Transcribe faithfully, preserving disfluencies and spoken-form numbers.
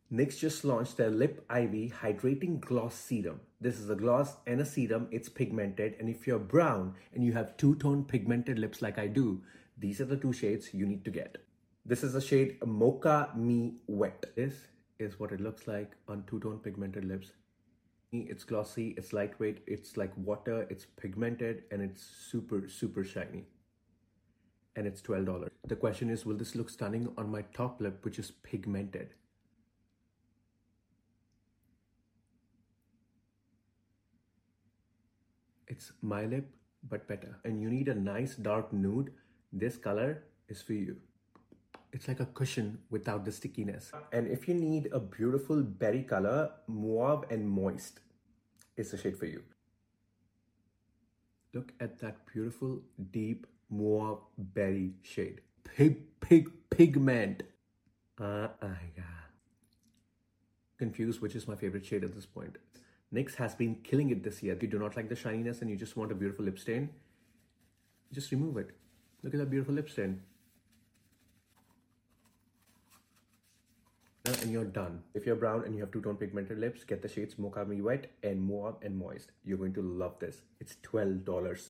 NYX just launched their Lip Ivy Hydrating Gloss Serum. This is a gloss and a serum. It's pigmented, and if you're brown and you have two-tone pigmented lips like I do, these are the two shades you need to get. This is the shade Mocha Me Wet. This is what it looks like on two-tone pigmented lips. It's glossy, it's lightweight, it's like water, it's pigmented, and it's super, super shiny. And it's twelve dollars. The question is, will this look stunning on my top lip, which is pigmented? It's my lip, but better. And you need a nice dark nude. This color is for you. It's like a cushion without the stickiness. And if you need a beautiful berry color, Mauve and Moist is the shade for you. Look at that beautiful, deep Mauve berry shade. Pig, pig, pigment. Uh, uh, yeah. Confused which is my favorite shade at this point. NYX has been killing it this year. If you do not like the shininess and you just want a beautiful lip stain, just remove it. Look at that beautiful lip stain. And you're done. If you're brown and you have two-tone pigmented lips, get the shades Mocha Me Wet and Mauve and Moist. You're going to love this. It's twelve dollars.